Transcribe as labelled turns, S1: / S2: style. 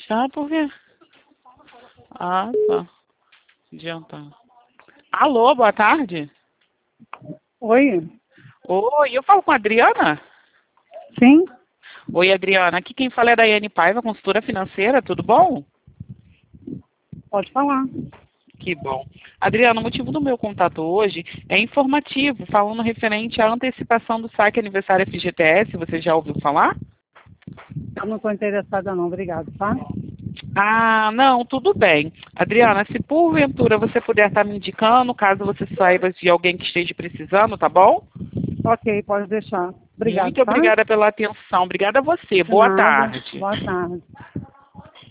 S1: Tá, por quê? Ah, tá. Adianta. Alô, boa tarde.
S2: Oi,
S1: Oi, eu falo com a Adriana?
S2: sim,
S1: Oi, Adriana. Aqui quem fala é a Daiane Paiva, consultora financeira, tudo bom?
S2: pode falar.
S1: Que bom. Adriana, o motivo do meu contato hoje é informativo, falando referente à antecipação do saque aniversário FGTS, você já ouviu falar?
S2: Eu não estou interessada não, obrigado, tá?
S1: Ah, não, tudo bem. Adriana, se porventura você puder estar me indicando, caso você saiba de alguém que esteja precisando, tá bom?
S2: Ok, pode deixar. Obrigado,
S1: Muito
S2: tá?
S1: obrigada pela atenção. Obrigada a você.
S2: De
S1: Boa
S2: nada.
S1: tarde.
S2: Boa tarde.